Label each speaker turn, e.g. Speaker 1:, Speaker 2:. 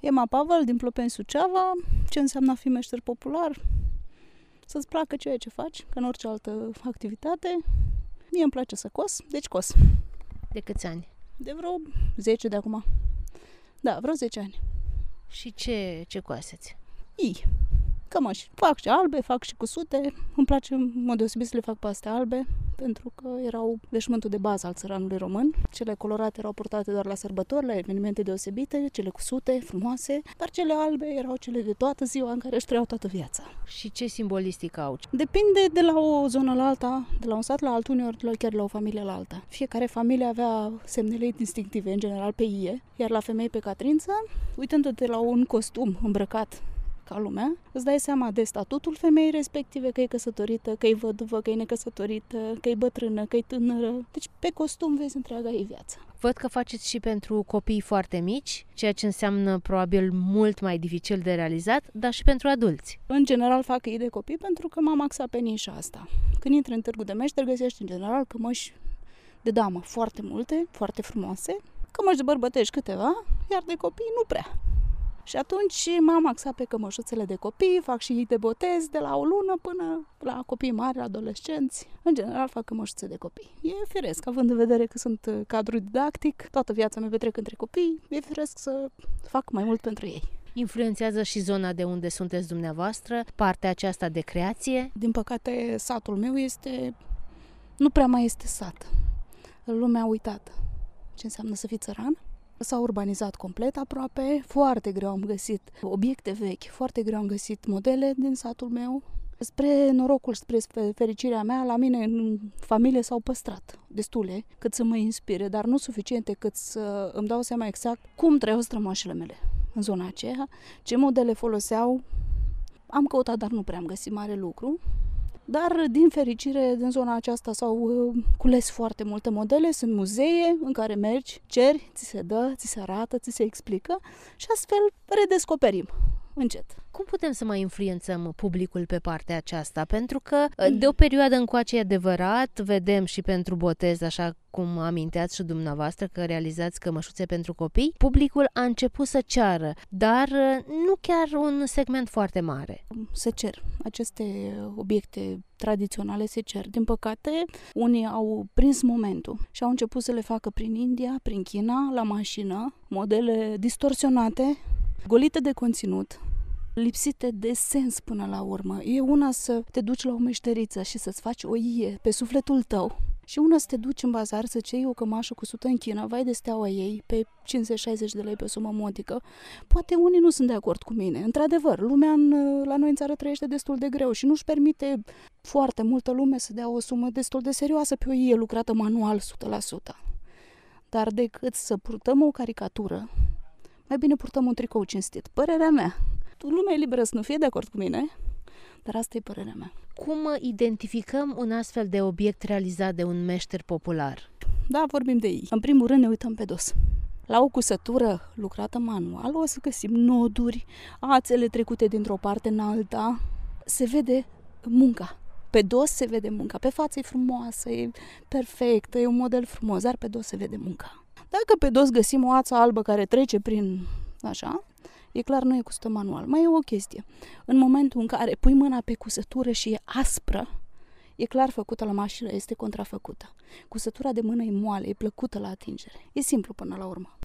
Speaker 1: Ema Pavel din Plopeni, Suceava. Ce înseamnă a fi meșter popular? Să-ți placă ceea ce faci, ca în orice altă activitate. Mie îmi place să cos, deci cos.
Speaker 2: De câți ani?
Speaker 1: De vreo 10 de acum. Da, vreo 10 ani.
Speaker 2: Și ce coaseți?
Speaker 1: Cămăși. Fac și albe, fac și cusute. Îmi place în mod deosebit să le fac pe astea albe, pentru că erau veșmântul de bază al țăranului român. Cele colorate erau purtate doar la sărbători, la evenimente deosebite, cele cusute, frumoase, dar cele albe erau cele de toată ziua în care își trăiau toată viața.
Speaker 2: Și ce simbolistică au?
Speaker 1: Depinde de la o zonă la alta, de la un sat la altul, uneori chiar de la o familie la alta. Fiecare familie avea semnele distinctive, în general pe ie, iar la femei pe catrință, uitându-te la un costum îmbrăcat ca lumea, îți dai seama de statutul femeii respective, că e căsătorită, că e văduvă, că e necăsătorită, că e bătrână, că e tânără. Deci pe costum vezi întreaga ei viață.
Speaker 2: Văd că faceți și pentru copii foarte mici, ceea ce înseamnă probabil mult mai dificil de realizat, dar și pentru adulți.
Speaker 1: În general fac ei de copii pentru că m-am axat pe nișa asta. Când intri în târgul de meșteri, găsești în general cămăși de damă foarte multe, foarte frumoase, cămăși de bărbătești câteva, iar de copii nu prea. Și atunci m-am axat pe cămășuțele de copii, fac și ei de botez de la o lună până la copii mari, adolescenți. În general fac cămășuțe de copii. E firesc, având în vedere că sunt cadru didactic, toată viața mea petrec între copii, e firesc să fac mai mult pentru ei.
Speaker 2: Influențează și zona de unde sunteți dumneavoastră, partea aceasta de creație?
Speaker 1: Din păcate, satul meu nu prea mai este sat. Lumea a uitat ce înseamnă să fii țăran. S-a urbanizat complet aproape, foarte greu am găsit obiecte vechi, foarte greu am găsit modele din satul meu. Spre norocul, spre fericirea mea, la mine în familie s-au păstrat destule cât să mă inspire, dar nu suficiente cât să îmi dau seama exact cum trăiau strămoșele mele în zona aceea, ce modele foloseau. Am căutat, dar nu prea am găsit mare lucru. Dar, din fericire, din zona aceasta s-au cules foarte multe modele, sunt muzee în care mergi, ceri, ți se dă, ți se arată, ți se explică și astfel redescoperim încet.
Speaker 2: Cum putem să mai influențăm publicul pe partea aceasta? Pentru că de o perioadă încoace e adevărat, vedem și pentru botez, așa cum aminteați și dumneavoastră că realizați cămășuțe pentru copii, publicul a început să ceară, dar nu chiar un segment foarte mare.
Speaker 1: Se cer. Aceste obiecte tradiționale se cer. Din păcate, unii au prins momentul și au început să le facă prin India, prin China, la mașină, modele distorsionate, golite de conținut, lipsite de sens până la urmă. E una să te duci la o meșteriță și să-ți faci o ie pe sufletul tău și una să te duci în bazar să-ți iei o cămașă cusută în China, vai de steaua ei, pe 50-60 de lei pe o sumă modică. Poate unii nu sunt de acord cu mine. Într-adevăr, lumea la noi în țară trăiește destul de greu și nu-și permite foarte multă lume să dea o sumă destul de serioasă pe o ie lucrată manual 100%. Dar decât să purtăm o caricatură, mai bine purtăm un tricou cinstit. Părerea mea. Lumea e liberă să nu fie de acord cu mine, dar asta e părerea mea.
Speaker 2: Cum identificăm un astfel de obiect realizat de un meșter popular?
Speaker 1: Da, vorbim de ei. În primul rând ne uităm pe dos. La o cusătură lucrată manual o să găsim noduri, ațele trecute dintr-o parte în alta. Se vede munca. Pe dos se vede munca. Pe față e frumoasă, e perfectă, e un model frumos, dar pe dos se vede munca. Dacă pe dos găsim o ață albă care trece prin așa, e clar, nu e cusută manual. Mai e o chestie. În momentul în care pui mâna pe cusătură și e aspră, e clar făcută la mașină, este contrafăcută. Cusătura de mână e moale, e plăcută la atingere. E simplu până la urmă.